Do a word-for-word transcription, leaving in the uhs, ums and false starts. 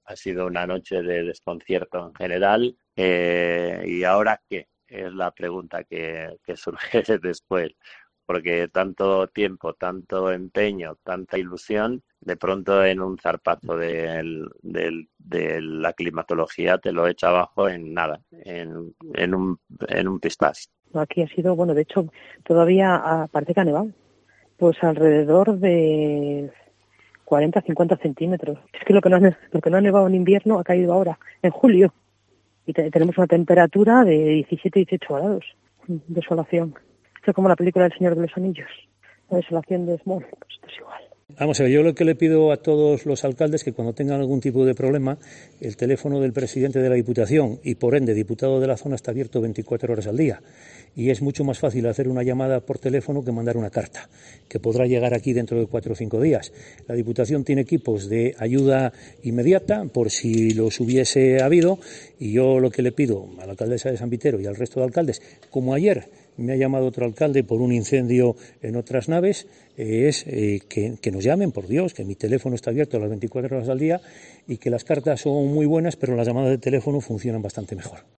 Ha sido una noche de desconcierto en general. Eh, ¿y ahora qué? Es la pregunta que, que surge después, porque tanto tiempo, tanto empeño, tanta ilusión, de pronto en un zarpazo del, del- de la climatología te lo echa abajo en nada, en, en un, en un pispás. Aquí ha sido, bueno, de hecho, todavía ah, parece que ha nevado. Pues alrededor de cuarenta, cincuenta centímetros. Es que lo que no ha, ne- lo que no ha nevado en invierno ha caído ahora, en julio. Y te- tenemos una temperatura de diecisiete, dieciocho grados. Desolación. Esto es como la película del Señor de los Anillos. La desolación de Small. Pues esto es igual. Vamos a ver, yo lo que le pido a todos los alcaldes que cuando tengan algún tipo de problema, el teléfono del presidente de la Diputación y por ende diputado de la zona está abierto veinticuatro horas al día. Y es mucho más fácil hacer una llamada por teléfono que mandar una carta, que podrá llegar aquí dentro de cuatro o cinco días. La Diputación tiene equipos de ayuda inmediata, por si los hubiese habido, y yo lo que le pido a la alcaldesa de San Vitero y al resto de alcaldes, como ayer me ha llamado otro alcalde por un incendio en otras naves, eh, es eh, que, que nos llamen, por Dios, que mi teléfono está abierto a las veinticuatro horas al día y que las cartas son muy buenas, pero las llamadas de teléfono funcionan bastante mejor.